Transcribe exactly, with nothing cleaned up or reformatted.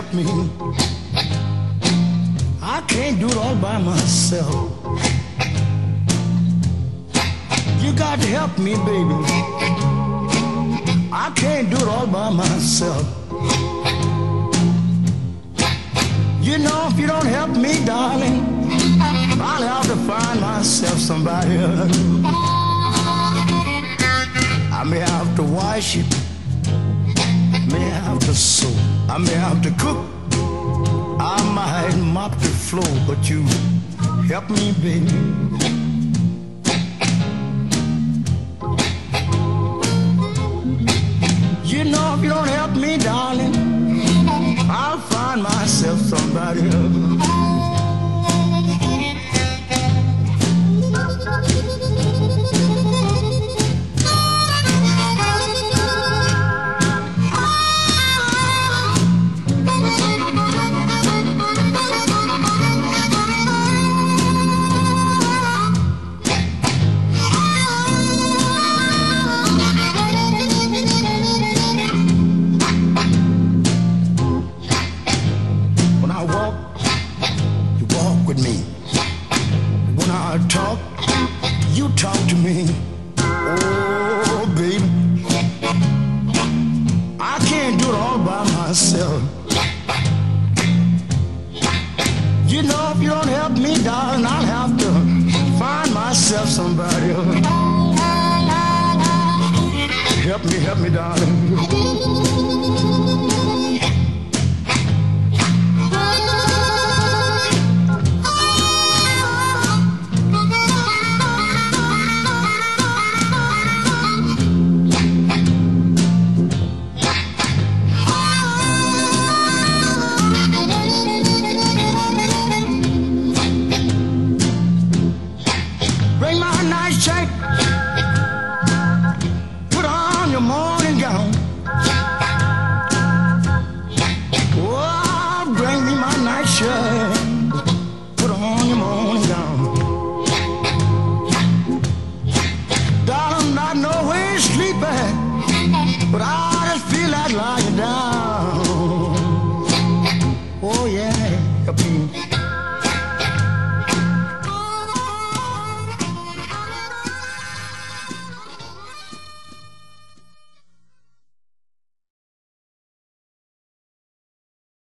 help me. I can't do it all by myself. You got to help me, baby. I can't do it all by myself. You know, if you don't help me, darling, I'll have to find myself somebody else. I may have to wash it, may have to sew, I may have to cook, I might mop the floor, but you help me, baby. You know, if you don't help me, darling, I'll find myself somebody else. I talk, you talk to me. Oh, baby, I can't do it all by myself. You know, if you don't help me, darling, I'll have to find myself somebody else. Help me, help me, darling.